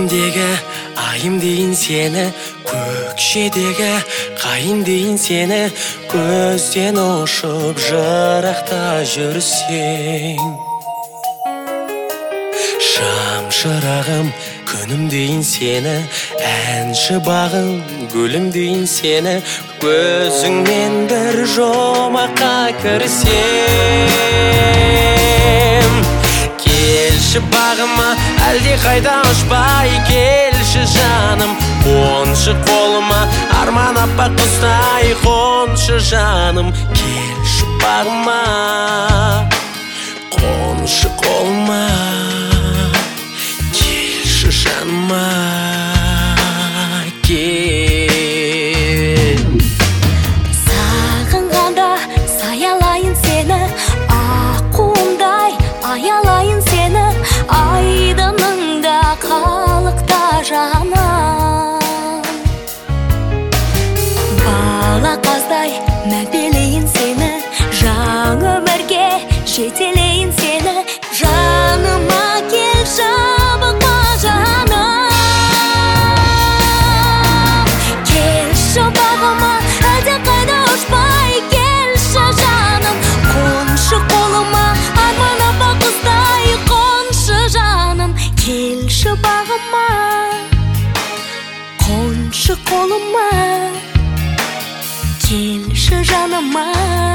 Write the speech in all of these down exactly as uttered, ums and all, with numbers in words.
Күнімдегі айым дейін сені, көкшедегі қайым дейін сені, көзден ұшып жырақта жүрсең. Шамшырағым күнім дейін сені, әнші бағым гүлім дейін сені, көзіңмен бір жомаққа кірсем. Келші бағыма, әлде қайда ұшпай келші жаным, қоншы қолыма, арман аппақ құстай қоншы жаным. Келші бағыма, қоншы қолыма, келші жаныма, кел. Сағынғанда саялайын сені, аққуымдай аялайын сені, айдыныңда қалықта жаным. Бала қаздай мәпелейін сені, жаңа өмірге жетелейін сені, жаныма кел жабықпа жаным. Келші бағыма, әлде қайда ұшпай келші жаным, қоншы қолыма, арман аппақ құстай қоншы жаным. Келші бағыма, қоншы қолыма, келші жаныма,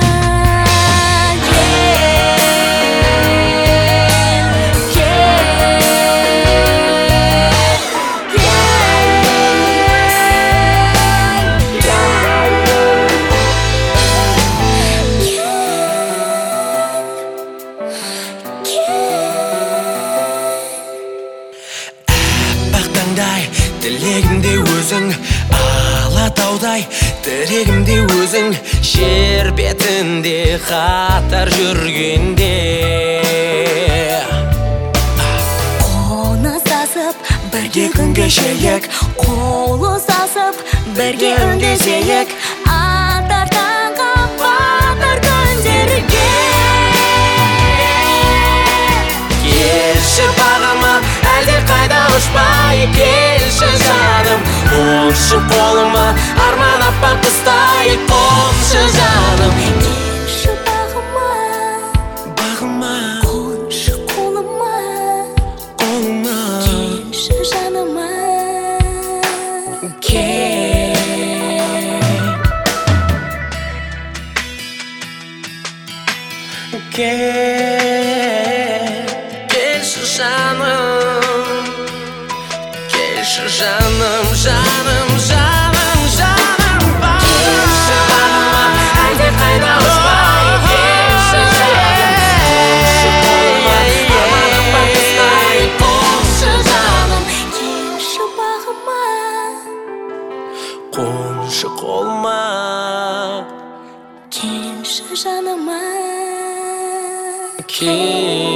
тілегімде өзің, алатаудай тірегімде өзің, жер бетінде қатар жүргенде. Қоны сасып бірге күн кешейік, қолы сасып бірге үндесейік, атар таңға батар күндерге. Келші бағыма, әлде қайда ұшпай келші жаным, қоншы қолыма, арман аппақ құстай қоншы жаным. Келші бағыма, бағыма, қоншы қолыма, қолыма, келші жаныма, кел. Кел, келші жаным, келші жаным, жаным, жаным, жаным. Келші бағыма, әлде қайда ұшпай келші жаным, қоншы қолыма, арман аппақ құстай қоншы жаным. келші бағыма, Қоншы қолыма, келші жаныма, кел.